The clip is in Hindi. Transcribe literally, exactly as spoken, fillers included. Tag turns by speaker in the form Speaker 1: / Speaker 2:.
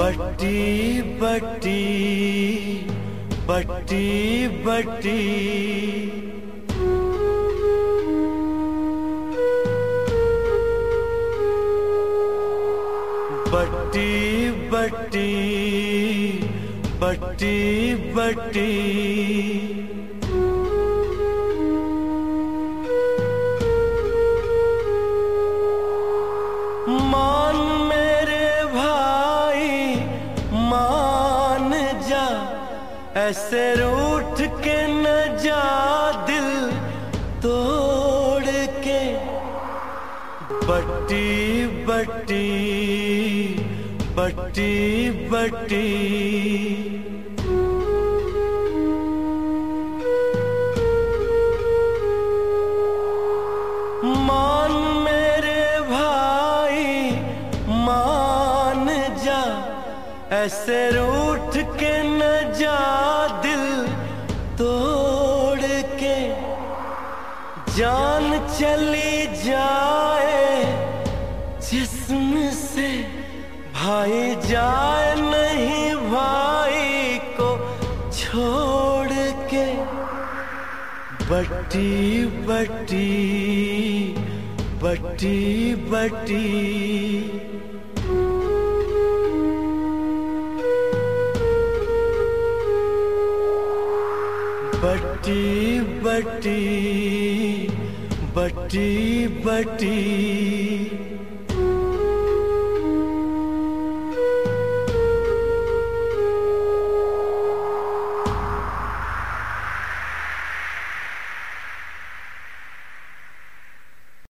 Speaker 1: बट्टी बट्टी बट्टी बट्टी बट्टी बट्टी बट्टी बट्टी मान मेरे भाई मान जा, ऐसे रूठ के न जा दिल तोड़ के। बट्टी बट्टी बट्टी बट्टी मान मेरे भाई मान जा, ऐसे रूठ के न जा दिल तोड़ के। जान चली जाए जिस्म से, भाई जाए नहीं भाई को छोड़ के। बट्टी बट्टी बट्टी बट्टी बट्टी बट्टी बट्टी बट्टी